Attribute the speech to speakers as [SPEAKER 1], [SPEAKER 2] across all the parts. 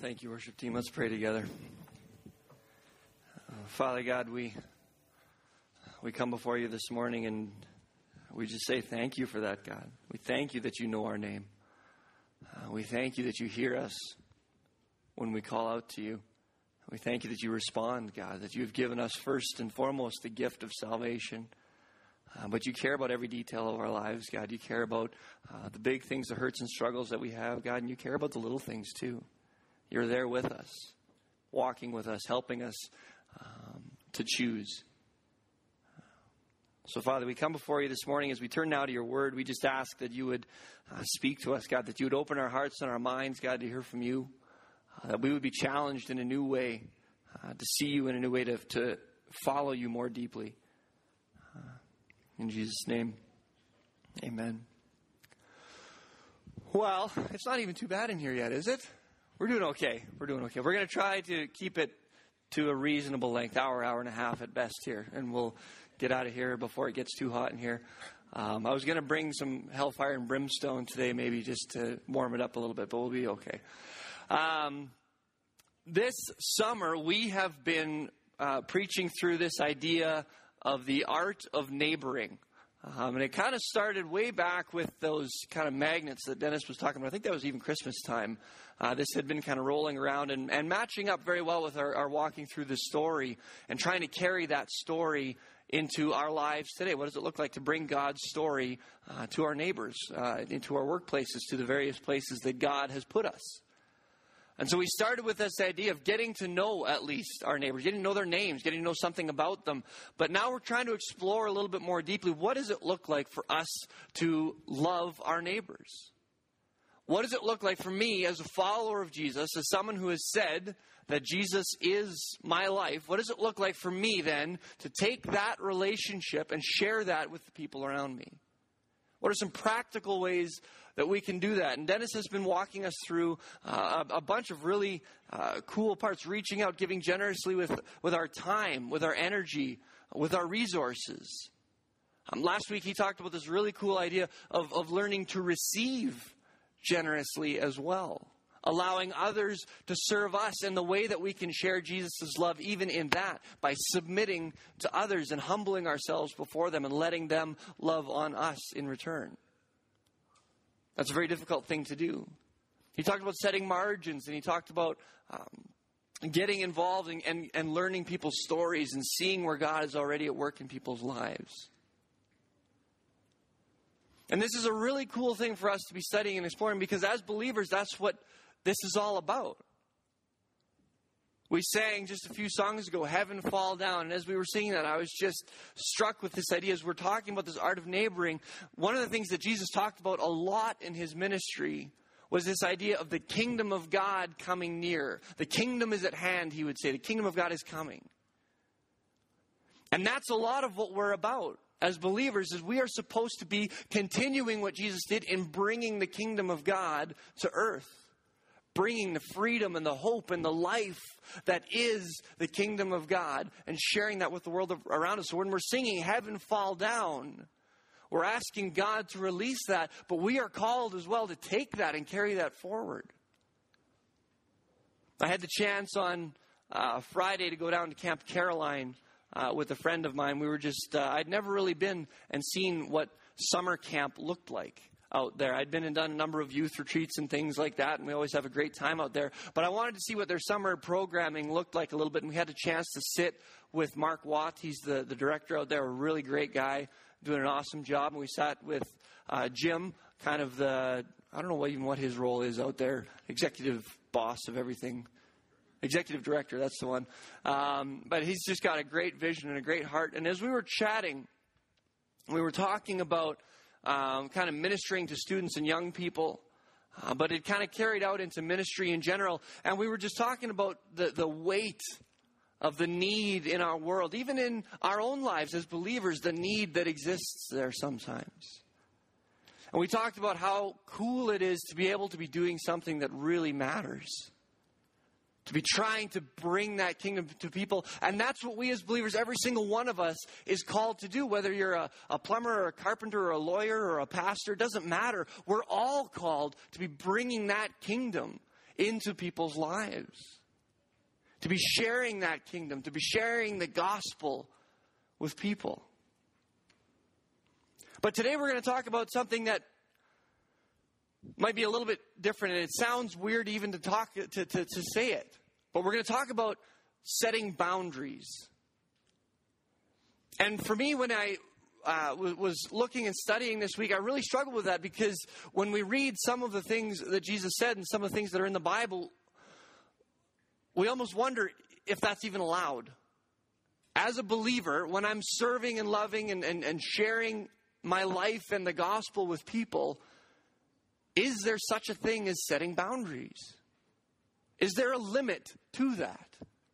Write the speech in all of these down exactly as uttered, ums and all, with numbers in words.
[SPEAKER 1] Thank you, worship team. Let's pray together. Uh, Father God, we we come before you this morning and we just say thank you for that, God. We thank you that you know our name. Uh, we thank you that you hear us when we call out to you. We thank you that you respond, God, that you have given us first and foremost the gift of salvation. Uh, but you care about every detail of our lives, God. You care about uh, the big things, the hurts and struggles that we have, God, and you care about the little things too. You're there with us, walking with us, helping us um, to choose. So, Father, we come before you this morning as we turn now to your word. We just ask that you would uh, speak to us, God, that you would open our hearts and our minds, God, to hear from you, uh, that we would be challenged in a new way, uh, to see you in a new way, to, to follow you more deeply. Uh, in Jesus' name, amen. Well, it's not even too bad in here yet, is it? We're doing okay. We're doing okay. We're going to try to keep it to a reasonable length, hour, hour and a half at best here. And we'll get out of here before it gets too hot in here. Um, I was going to bring some hellfire and brimstone today, maybe just to warm it up a little bit, but we'll be okay. Um, this summer, we have been uh, preaching through this idea of the art of neighboring. Um, and it kind of started way back with those kind of magnets that Dennis was talking about. I think that was even Christmas time. Uh, this had been kind of rolling around and, and matching up very well with our, our walking through the story and trying to carry that story into our lives today. What does it look like to bring God's story uh, to our neighbors, uh, into our workplaces, to the various places that God has put us? And so we started with this idea of getting to know at least our neighbors, getting to know their names, getting to know something about them. But now we're trying to explore a little bit more deeply. What does it look like for us to love our neighbors? What does it look like for me as a follower of Jesus, as someone who has said that Jesus is my life? What does it look like for me then to take that relationship and share that with the people around me? What are some practical ways that we can do that? And Dennis has been walking us through uh, a bunch of really uh, cool parts, reaching out, giving generously with, with our time, with our energy, with our resources. Um, last week he talked about this really cool idea of, of learning to receive generously as well, allowing others to serve us in the way that we can share Jesus' love even in that, by submitting to others and humbling ourselves before them and letting them love on us in return. That's a very difficult thing to do. He talked about setting margins, and he talked about um, getting involved in, and, and learning people's stories and seeing where God is already at work in people's lives. And this is a really cool thing for us to be studying and exploring, because as believers, that's what this is all about. We sang just a few songs ago, Heaven Fall Down. And as we were singing that, I was just struck with this idea. As we're talking about this art of neighboring, one of the things that Jesus talked about a lot in his ministry was this idea of the kingdom of God coming near. The kingdom is at hand, he would say. The kingdom of God is coming. And that's a lot of what we're about as believers, is we are supposed to be continuing what Jesus did in bringing the kingdom of God to earth. Bringing the freedom and the hope and the life that is the kingdom of God and sharing that with the world around us. So when we're singing Heaven Fall Down, we're asking God to release that, but we are called as well to take that and carry that forward. I had the chance on uh, Friday to go down to Camp Caroline uh, with a friend of mine. We were just, uh, I'd never really been and seen what summer camp looked like out there. I'd been and done a number of youth retreats and things like that, and we always have a great time out there. But I wanted to see what their summer programming looked like a little bit, and we had a chance to sit with Mark Watt. He's the, the director out there, a really great guy, doing an awesome job. And we sat with uh, Jim, kind of the, I don't know what, even what his role is out there, executive boss of everything. Executive director, that's the one. Um, but he's just got a great vision and a great heart. And as we were chatting, we were talking about Um, kind of ministering to students and young people, uh, but it kind of carried out into ministry in general. And we were just talking about the, the weight of the need in our world, even in our own lives as believers, the need that exists there sometimes. And we talked about how cool it is to be able to be doing something that really matters. To be trying to bring that kingdom to people. And that's what we as believers, every single one of us, is called to do. Whether you're a, a plumber or a carpenter or a lawyer or a pastor, it doesn't matter. We're all called to be bringing that kingdom into people's lives. To be sharing that kingdom, to be sharing the gospel with people. But today we're going to talk about something that might be a little bit different, and it sounds weird even to talk to, to, to say it. But we're going to talk about setting boundaries. And for me, when I uh, w- was looking and studying this week, I really struggled with that, because when we read some of the things that Jesus said and some of the things that are in the Bible, we almost wonder if that's even allowed. As a believer, when I'm serving and loving and, and, and sharing my life and the gospel with people, is there such a thing as setting boundaries? Is there a limit to that?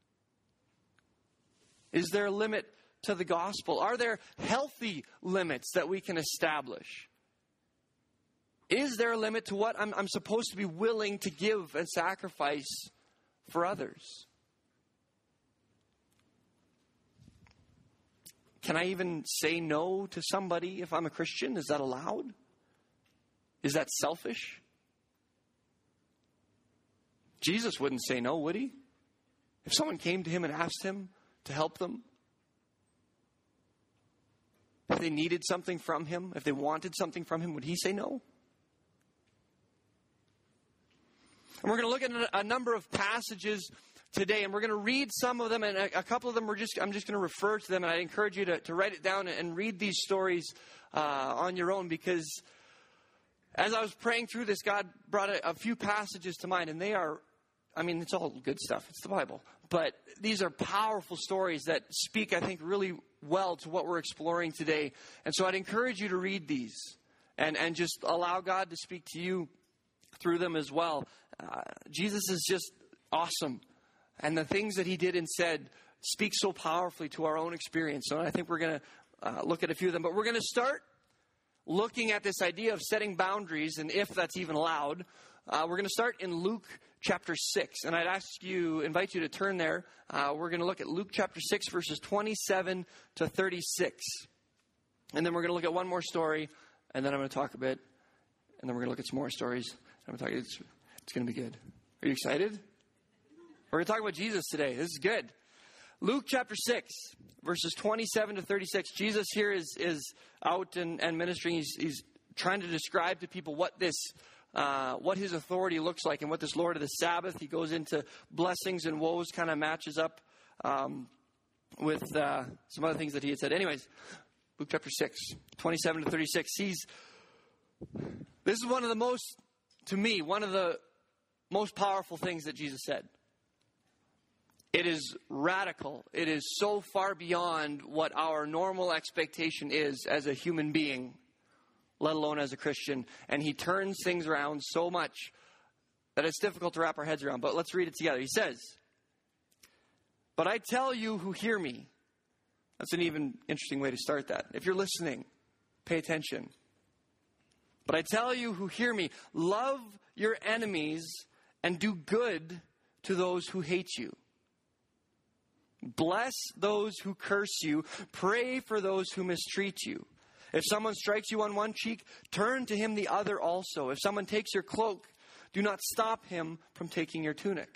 [SPEAKER 1] Is there a limit to the gospel? Are there healthy limits that we can establish? Is there a limit to what I'm, I'm supposed to be willing to give and sacrifice for others? Can I even say no to somebody if I'm a Christian? Is that allowed? Is that selfish? Jesus wouldn't say no, would he? If someone came to him and asked him to help them, if they needed something from him, if they wanted something from him, would he say no? And we're going to look at a number of passages today, and we're going to read some of them, and a, a couple of them we're just I'm just going to refer to them, and I encourage you to, to write it down and read these stories uh, on your own, because as I was praying through this, God brought a, a few passages to mind, and they are, I mean, it's all good stuff. It's the Bible. But these are powerful stories that speak, I think, really well to what we're exploring today. And so I'd encourage you to read these and, and just allow God to speak to you through them as well. Uh, Jesus is just awesome. And the things that he did and said speak so powerfully to our own experience. So I think we're going to uh, look at a few of them. But we're going to start looking at this idea of setting boundaries, and if that's even allowed. Uh, we're going to start in Luke chapter six. And I'd ask you, invite you to turn there. Uh, we're going to look at Luke chapter six, verses twenty-seven to thirty-six. And then we're going to look at one more story, and then I'm going to talk a bit. And then we're going to look at some more stories. I'm going to talk, it's, it's going to be good. Are you excited? We're going to talk about Jesus today. This is good. Luke chapter six, verses twenty-seven to thirty-six. Jesus here is, is out and, and ministering. He's, he's trying to describe to people what this, uh, what his authority looks like, and what this Lord of the Sabbath. He goes into blessings and woes, kind of matches up um, with uh, some other things that he had said. Anyways, Luke chapter six, twenty-seven to thirty-six. He's, this is one of the most, to me, one of the most powerful things that Jesus said. It is radical. It is so far beyond what our normal expectation is as a human being, let alone as a Christian. And he turns things around so much that it's difficult to wrap our heads around. But let's read it together. He says, "But I tell you who hear me." That's an even interesting way to start that. If you're listening, pay attention. "But I tell you who hear me, love your enemies and do good to those who hate you. Bless those who curse you. Pray for those who mistreat you. If someone strikes you on one cheek, turn to him the other also. If someone takes your cloak, do not stop him from taking your tunic."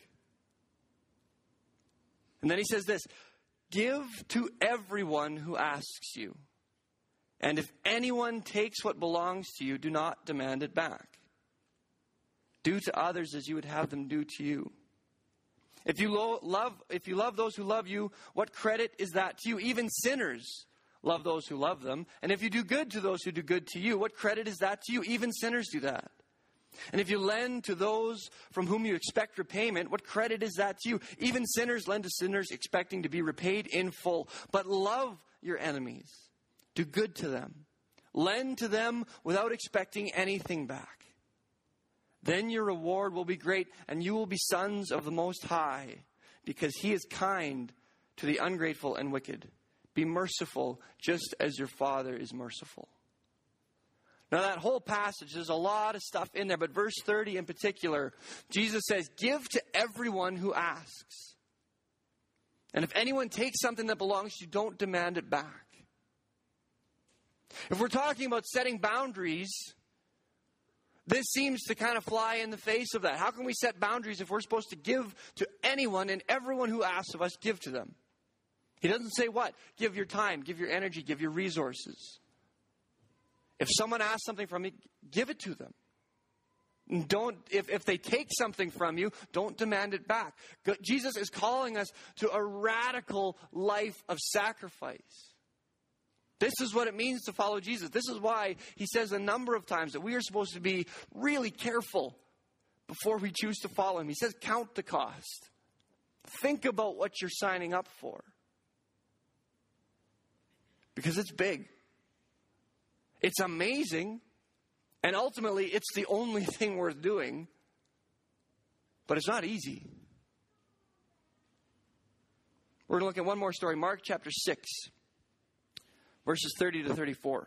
[SPEAKER 1] And then he says this, "Give to everyone who asks you. And if anyone takes what belongs to you, do not demand it back. Do to others as you would have them do to you. If you lo- love, if you love those who love you, what credit is that to you? Even sinners love those who love them. And if you do good to those who do good to you, what credit is that to you? Even sinners do that. And if you lend to those from whom you expect repayment, what credit is that to you? Even sinners lend to sinners, expecting to be repaid in full. But love your enemies. Do good to them. Lend to them without expecting anything back. Then your reward will be great, and you will be sons of the Most High, because he is kind to the ungrateful and wicked. Be merciful, just as your Father is merciful." Now that whole passage, there's a lot of stuff in there, but verse thirty in particular, Jesus says, "Give to everyone who asks. And if anyone takes something that belongs to you, don't demand it back." If we're talking about setting boundaries, This seems to kind of fly in the face of that. How can we set boundaries if we're supposed to give to anyone and everyone who asks of us, give to them? He doesn't say what? Give your time, give your energy, give your resources. If someone asks something from you, give it to them. Don't, if, if they take something from you, don't demand it back. Jesus is calling us to a radical life of sacrifice. This is what it means to follow Jesus. This is why he says a number of times that we are supposed to be really careful before we choose to follow him. He says, count the cost. Think about what you're signing up for. Because it's big. It's amazing. And ultimately, it's the only thing worth doing. But it's not easy. We're going to look at one more story. Mark chapter six. Verses thirty to thirty-four.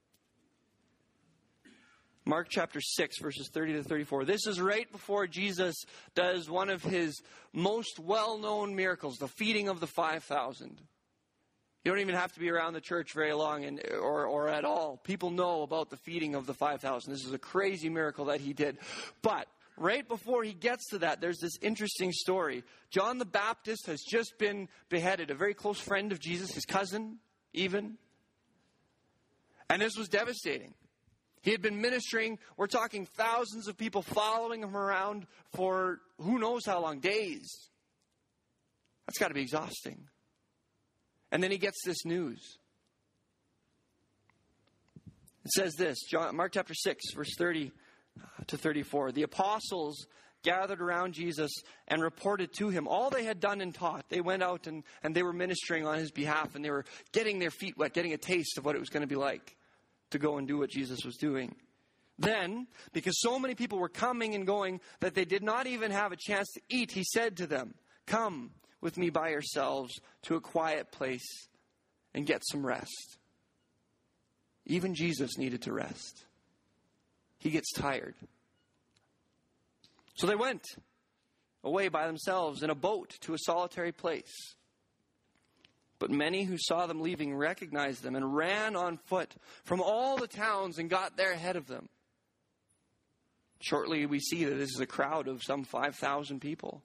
[SPEAKER 1] Mark chapter six, verses thirty to thirty-four. This is right before Jesus does one of his most well-known miracles, the feeding of the five thousand. You don't even have to be around the church very long and, or, or at all. People know about the feeding of the five thousand. This is a crazy miracle that he did. But right before he gets to that, there's this interesting story. John the Baptist has just been beheaded, a very close friend of Jesus, his cousin even. And this was devastating. He had been ministering, we're talking thousands of people following him around for who knows how long, days. That's got to be exhausting. And then he gets this news. It says this, John, Mark chapter six, verse thirty to thirty-four. The apostles gathered around Jesus and reported to him all they had done and taught. They went out and, and they were ministering on his behalf, and they were getting their feet wet, getting a taste of what it was going to be like to go and do what Jesus was doing. Then, because so many people were coming and going that they did not even have a chance to eat, he said to them, "Come with me by yourselves to a quiet place and get some rest." Even Jesus needed to rest. He gets tired. So they went away by themselves in a boat to a solitary place. But many who saw them leaving recognized them and ran on foot from all the towns and got there ahead of them. Shortly we see that this is a crowd of some five thousand people.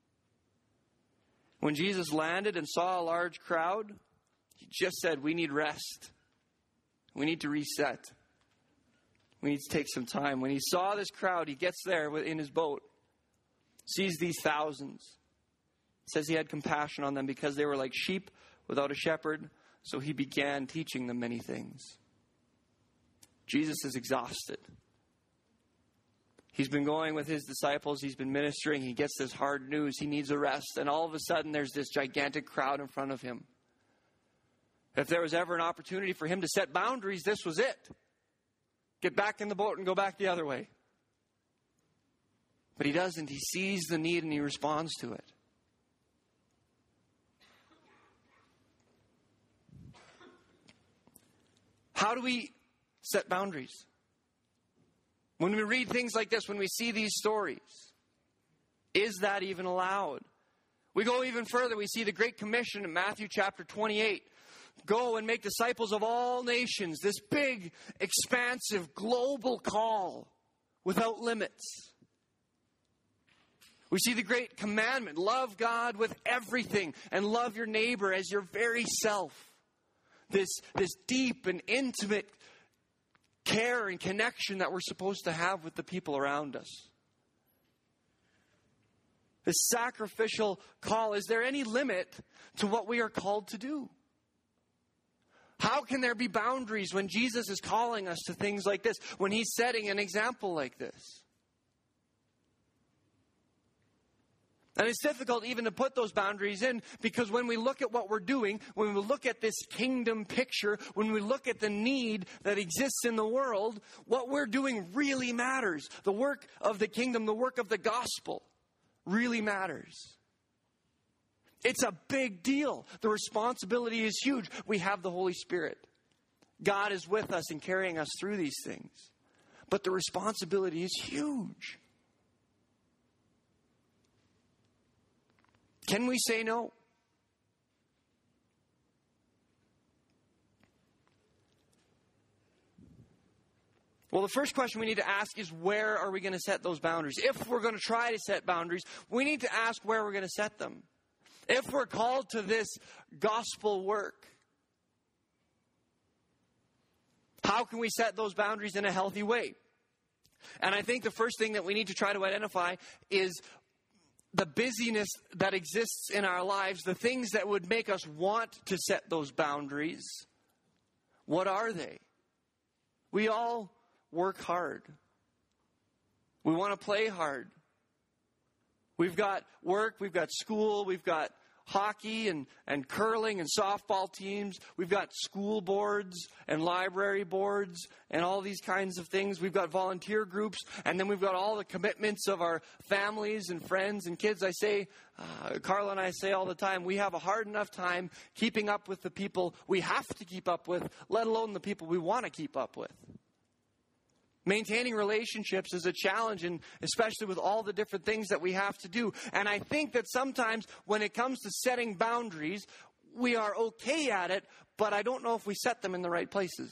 [SPEAKER 1] When Jesus landed and saw a large crowd, he just said, we need rest. We need to reset. We need to take some time. When he saw this crowd, he gets there in his boat, sees these thousands. It says he had compassion on them because they were like sheep without a shepherd, so he began teaching them many things. Jesus is exhausted. He's been going with his disciples. He's been ministering. He gets this hard news. He needs a rest. And all of a sudden, there's this gigantic crowd in front of him. If there was ever an opportunity for him to set boundaries, this was it. Get back in the boat and go back the other way. But he doesn't. He sees the need and he responds to it. How do we set boundaries? When we read things like this, when we see these stories, is that even allowed? We go even further. We see the Great Commission in Matthew chapter twenty-eight. Go and make disciples of all nations. This big, expansive, global call without limits. We see the Great Commandment. Love God with everything and love your neighbor as your very self. This, this deep and intimate care and connection that we're supposed to have with the people around us. This sacrificial call. Is there any limit to what we are called to do? How can there be boundaries when Jesus is calling us to things like this, when he's setting an example like this? And it's difficult even to put those boundaries in, because when we look at what we're doing, when we look at this kingdom picture, when we look at the need that exists in the world, what we're doing really matters. The work of the kingdom, the work of the gospel really matters. It's a big deal. The responsibility is huge. We have the Holy Spirit. God is with us and carrying us through these things. But the responsibility is huge. Can we say no? Well, the first question we need to ask is, where are we going to set those boundaries? If we're going to try to set boundaries, we need to ask where we're going to set them. If we're called to this gospel work, how can we set those boundaries in a healthy way? And I think the first thing that we need to try to identify is the busyness that exists in our lives, the things that would make us want to set those boundaries. What are they? We all work hard. We want to play hard. We've got work, we've got school, we've got hockey and, and curling and softball teams. We've got school boards and library boards and all these kinds of things. We've got volunteer groups, and then we've got all the commitments of our families and friends and kids. I say, uh, Carla and I say all the time, we have a hard enough time keeping up with the people we have to keep up with, let alone the people we want to keep up with. Maintaining relationships is a challenge, and especially with all the different things that we have to do. And I think that sometimes when it comes to setting boundaries, we are okay at it, but I don't know if we set them in the right places.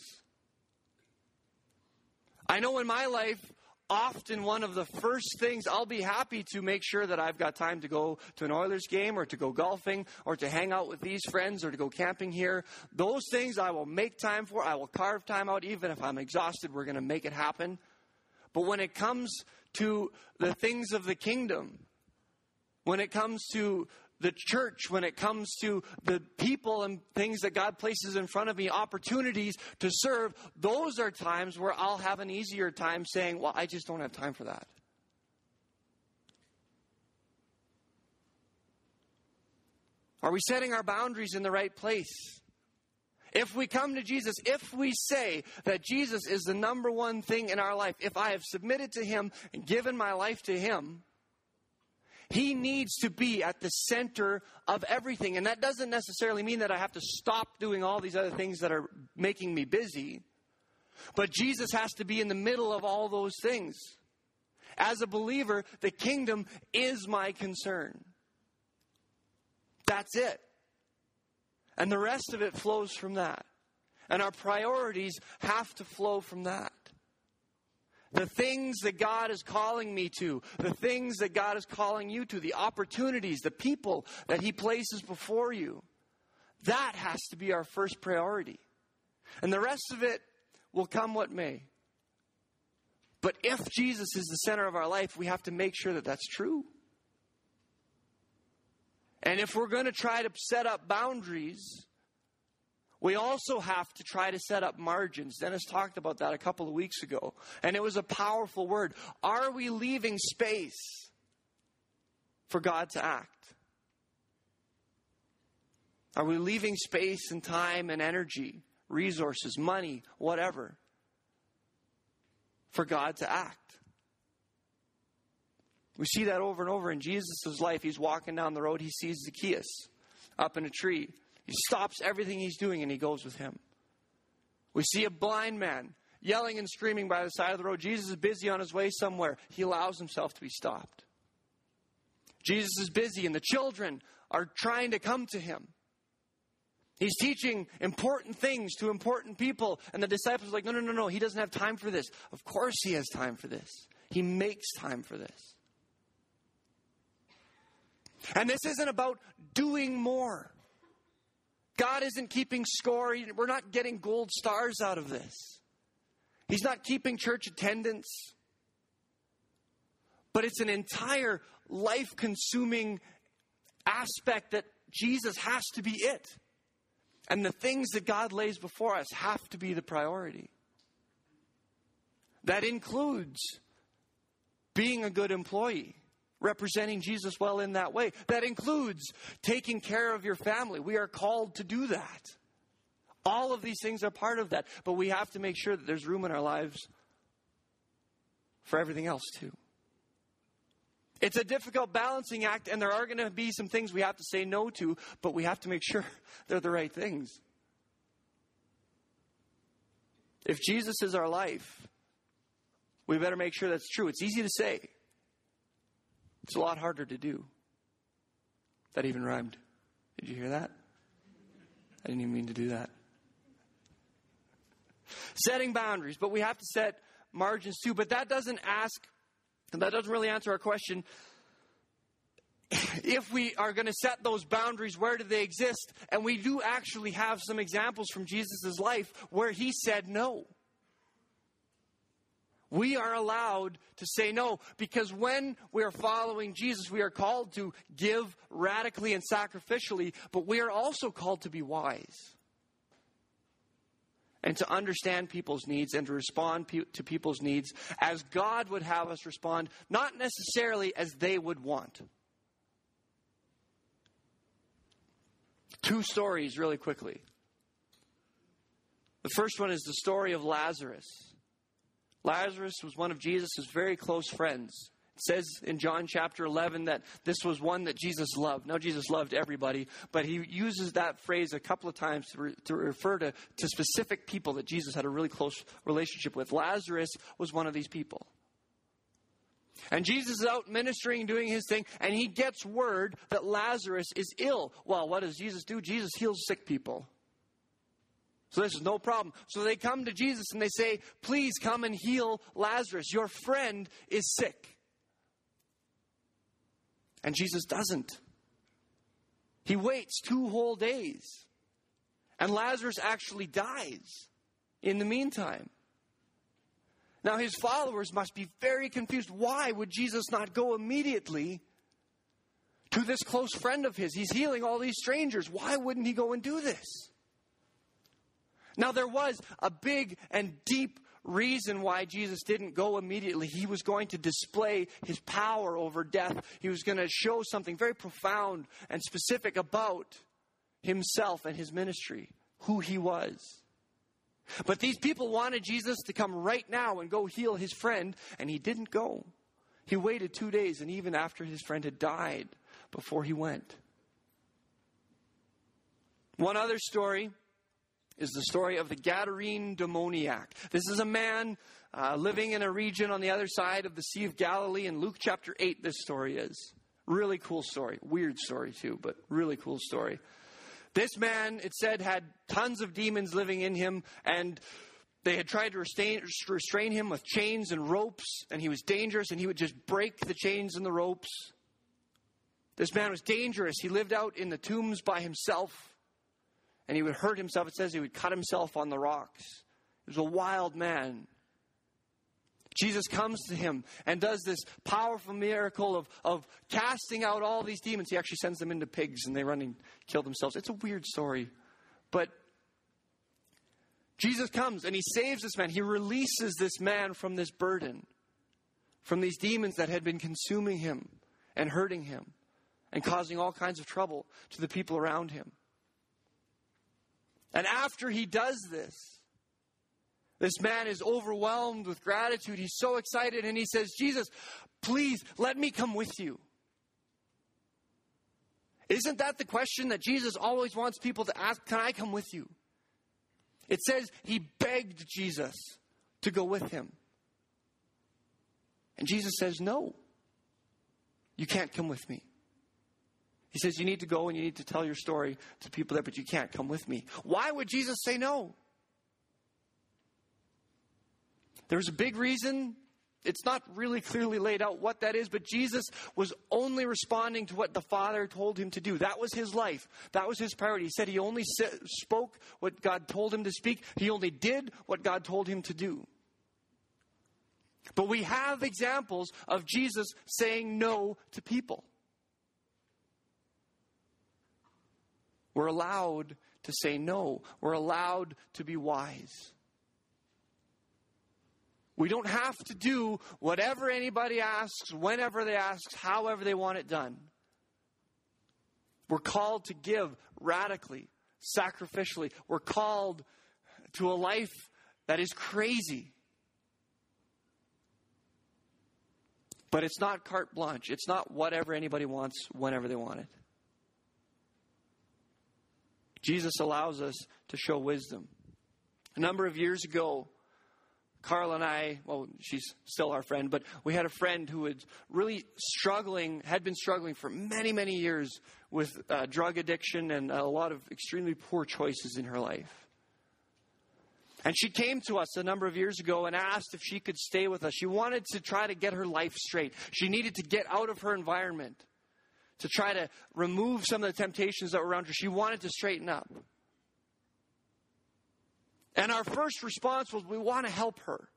[SPEAKER 1] I know in my life, often one of the first things, I'll be happy to make sure that I've got time to go to an Oilers game or to go golfing or to hang out with these friends or to go camping here. Those things I will make time for. I will carve time out. Even if I'm exhausted, we're going to make it happen. But when it comes to the things of the kingdom, when it comes to the church, when it comes to the people and things that God places in front of me, opportunities to serve, those are times where I'll have an easier time saying, well, I just don't have time for that. Are we setting our boundaries in the right place? If we come to Jesus, if we say that Jesus is the number one thing in our life, if I have submitted to Him and given my life to Him, He needs to be at the center of everything. And that doesn't necessarily mean that I have to stop doing all these other things that are making me busy. But Jesus has to be in the middle of all those things. As a believer, the kingdom is my concern. That's it. And the rest of it flows from that. And our priorities have to flow from that. The things that God is calling me to, the things that God is calling you to, the opportunities, the people that He places before you, that has to be our first priority. And the rest of it will come what may. But if Jesus is the center of our life, we have to make sure that that's true. And if we're going to try to set up boundaries, we also have to try to set up margins. Dennis talked about that a couple of weeks ago. And it was a powerful word. Are we leaving space for God to act? Are we leaving space and time and energy, resources, money, whatever, for God to act? We see that over and over in Jesus' life. He's walking down the road. He sees Zacchaeus up in a tree. He stops everything he's doing and he goes with him. We see a blind man yelling and screaming by the side of the road. Jesus is busy on his way somewhere. He allows himself to be stopped. Jesus is busy and the children are trying to come to him. He's teaching important things to important people. And the disciples are like, no, no, no, no. He doesn't have time for this. Of course he has time for this. He makes time for this. And this isn't about doing more. God isn't keeping score. We're not getting gold stars out of this. He's not keeping church attendance. But it's an entire life-consuming aspect that Jesus has to be it. And the things that God lays before us have to be the priority. That includes being a good employee, representing Jesus well in that way. That includes taking care of your family. We are called to do that. All of these things are part of that. But we have to make sure that there's room in our lives for everything else too. It's a difficult balancing act, and there are going to be some things we have to say no to, but we have to make sure they're the right things. If Jesus is our life, we better make sure that's true. It's easy to say. It's a lot harder to do. That even rhymed. Did you hear that? I didn't even mean to do that. Setting boundaries, but we have to set margins too, but that doesn't ask, that doesn't really answer our question. If we are going to set those boundaries, where do they exist? And we do actually have some examples from Jesus' life where he said no. We are allowed to say no, because when we are following Jesus, we are called to give radically and sacrificially, but we are also called to be wise and to understand people's needs and to respond pe- to people's needs as God would have us respond, not necessarily as they would want. Two stories really quickly. The first one is the story of Lazarus. Lazarus was one of Jesus' very close friends. It says in John chapter eleven that this was one that Jesus loved. Now, Jesus loved everybody, but he uses that phrase a couple of times to, re, to refer to, to specific people that Jesus had a really close relationship with. Lazarus was one of these people. And Jesus is out ministering, doing his thing, and he gets word that Lazarus is ill. Well, what does Jesus do? Jesus heals sick people. So this is no problem. So they come to Jesus and they say, please come and heal Lazarus. Your friend is sick. And Jesus doesn't. He waits two whole days. And Lazarus actually dies in the meantime. Now his followers must be very confused. Why would Jesus not go immediately to this close friend of his? He's healing all these strangers. Why wouldn't he go and do this? Now, there was a big and deep reason why Jesus didn't go immediately. He was going to display his power over death. He was going to show something very profound and specific about himself and his ministry, who he was. But these people wanted Jesus to come right now and go heal his friend, and he didn't go. He waited two days, and even after his friend had died, before he went. One other story is the story of the Gadarene demoniac. This is a man uh, living in a region on the other side of the Sea of Galilee. In Luke chapter eight, this story is. Really cool story. Weird story too, but really cool story. This man, it said, had tons of demons living in him, and they had tried to restrain, restrain him with chains and ropes, and he was dangerous, and he would just break the chains and the ropes. This man was dangerous. He lived out in the tombs by himself. And he would hurt himself. It says he would cut himself on the rocks. He was a wild man. Jesus comes to him and does this powerful miracle of, of casting out all these demons. He actually sends them into pigs and they run and kill themselves. It's a weird story. But Jesus comes and he saves this man. He releases this man from this burden, from these demons that had been consuming him and hurting him and causing all kinds of trouble to the people around him. And after he does this, this man is overwhelmed with gratitude. He's so excited and he says, Jesus, please let me come with you. Isn't that the question that Jesus always wants people to ask? Can I come with you? It says he begged Jesus to go with him. And Jesus says, no, you can't come with me. He says, you need to go and you need to tell your story to people there, but you can't come with me. Why would Jesus say no? There's a big reason. It's not really clearly laid out what that is, but Jesus was only responding to what the Father told him to do. That was his life. That was his priority. He said he only spoke what God told him to speak. He only did what God told him to do. But we have examples of Jesus saying no to people. We're allowed to say no. We're allowed to be wise. We don't have to do whatever anybody asks, whenever they ask, however they want it done. We're called to give radically, sacrificially. We're called to a life that is crazy. But it's not carte blanche. It's not whatever anybody wants, whenever they want it. Jesus allows us to show wisdom. A number of years ago, Carl and I, well, she's still our friend, but we had a friend who was really struggling, had been struggling for many, many years with uh, drug addiction and a lot of extremely poor choices in her life. And she came to us a number of years ago and asked if she could stay with us. She wanted to try to get her life straight. She needed to get out of her environment, to try to remove some of the temptations that were around her. She wanted to straighten up. And our first response was, we want to help her.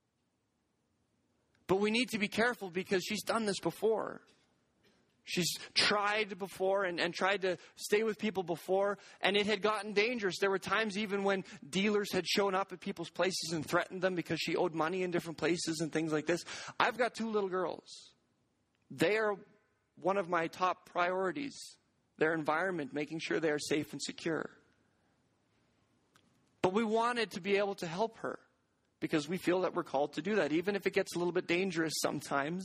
[SPEAKER 1] But we need to be careful because she's done this before. She's tried before and, and tried to stay with people before, and it had gotten dangerous. There were times even when dealers had shown up at people's places and threatened them because she owed money in different places and things like this. I've got two little girls. They are one of my top priorities, their environment, making sure they are safe and secure. But we wanted to be able to help her because we feel that we're called to do that, even if it gets a little bit dangerous sometimes.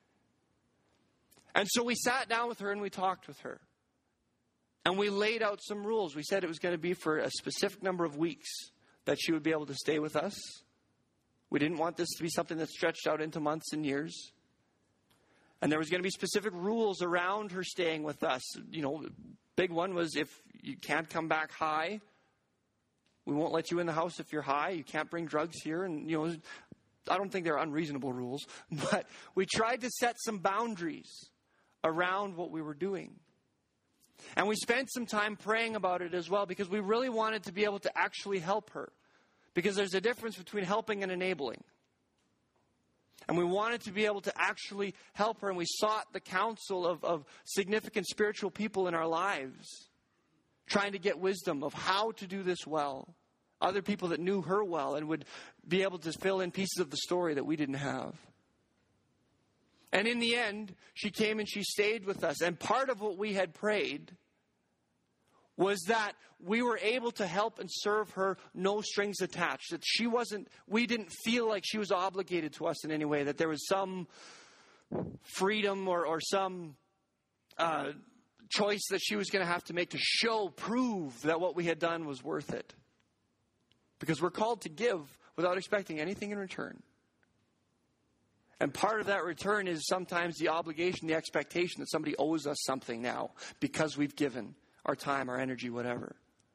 [SPEAKER 1] And so we sat down with her and we talked with her. And we laid out some rules. We said it was going to be for a specific number of weeks that she would be able to stay with us. We didn't want this to be something that stretched out into months and years. And there was going to be specific rules around her staying with us. You know, big one was if you can't come back high, we won't let you in the house if you're high. You can't bring drugs here. And, you know, I don't think they're unreasonable rules. But we tried to set some boundaries around what we were doing. And we spent some time praying about it as well because we really wanted to be able to actually help her. Because there's a difference between helping and enabling. And we wanted to be able to actually help her. And we sought the counsel of, of significant spiritual people in our lives, trying to get wisdom of how to do this well. Other people that knew her well and would be able to fill in pieces of the story that we didn't have. And in the end, she came and she stayed with us. And part of what we had prayed was that we were able to help and serve her, no strings attached. That she wasn't, we didn't feel like she was obligated to us in any way. That there was some freedom or, or some uh, choice that she was going to have to make to show, prove that what we had done was worth it. Because we're called to give without expecting anything in return. And part of that return is sometimes the obligation, the expectation that somebody owes us something now because we've given our time, our energy, whatever.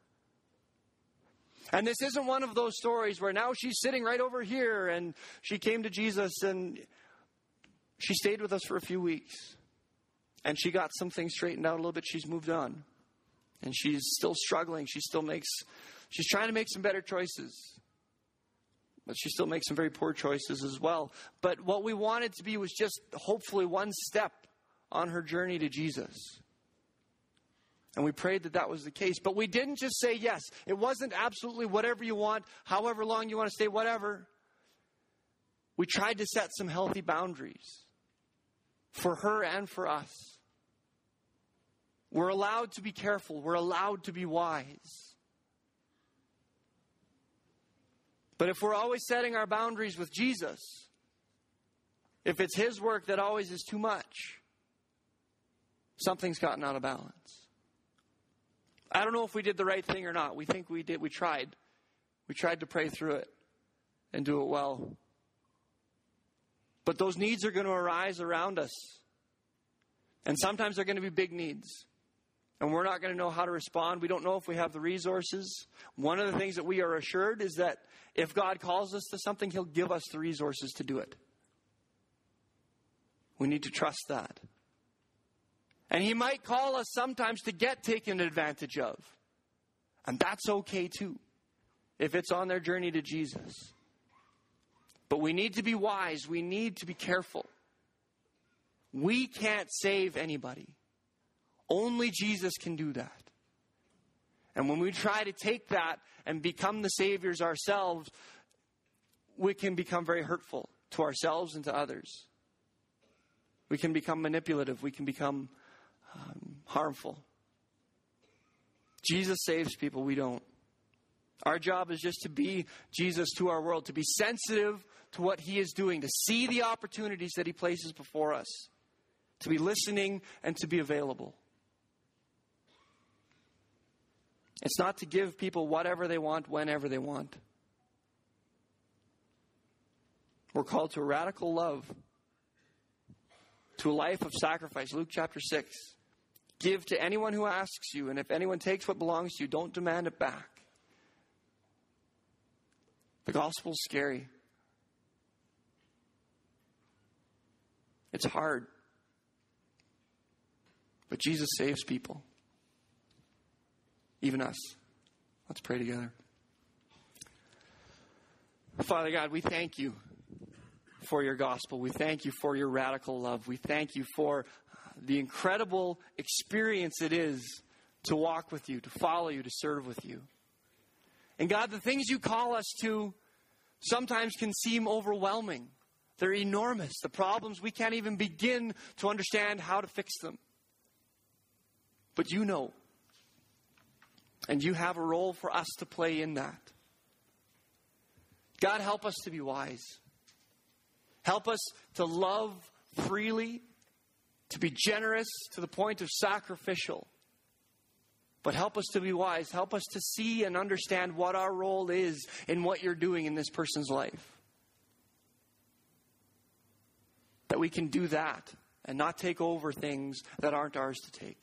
[SPEAKER 1] And this isn't one of those stories where now she's sitting right over here and she came to Jesus and she stayed with us for a few weeks. And she got some things straightened out a little bit. She's moved on. And she's still struggling. She still makes, she's trying to make some better choices. But she still makes some very poor choices as well. But what we wanted to be was just hopefully one step on her journey to Jesus. And we prayed that that was the case. But we didn't just say yes. It wasn't absolutely whatever you want, however long you want to stay, whatever. We tried to set some healthy boundaries for her and for us. We're allowed to be careful. We're allowed to be wise. But if we're always setting our boundaries with Jesus, if it's His work that always is too much, something's gotten out of balance. I don't know if we did the right thing or not. We think we did. We tried. We tried to pray through it and do it well. But those needs are going to arise around us. And sometimes they're going to be big needs. And we're not going to know how to respond. We don't know if we have the resources. One of the things that we are assured is that if God calls us to something, He'll give us the resources to do it. We need to trust that. And He might call us sometimes to get taken advantage of. And that's okay too, if it's on their journey to Jesus. But we need to be wise. We need to be careful. We can't save anybody. Only Jesus can do that. And when we try to take that and become the saviors ourselves, we can become very hurtful to ourselves and to others. We can become manipulative. We can become um, harmful. Jesus saves people. We don't. Our job is just to be Jesus to our world, to be sensitive to what He is doing, to see the opportunities that He places before us, to be listening and to be available. It's not to give people whatever they want, whenever they want. We're called to a radical love, to a life of sacrifice. Luke chapter six. Give to anyone who asks you, and if anyone takes what belongs to you, don't demand it back. The gospel's scary. It's hard. But Jesus saves people. Even us. Let's pray together. Father God, we thank you for your gospel. We thank you for your radical love. We thank you for the incredible experience it is to walk with you, to follow you, to serve with you. And God, the things you call us to sometimes can seem overwhelming. They're enormous. The problems, we can't even begin to understand how to fix them. But you know. And you have a role for us to play in that. God, help us to be wise. Help us to love freely, to be generous to the point of sacrificial. But help us to be wise. Help us to see and understand what our role is in what you're doing in this person's life. That we can do that and not take over things that aren't ours to take.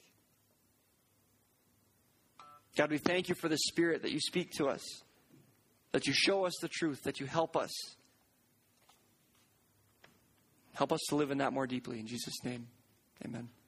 [SPEAKER 1] God, we thank you for the Spirit that you speak to us, that you show us the truth, that you help us. Help us to live in that more deeply. In Jesus' name, amen.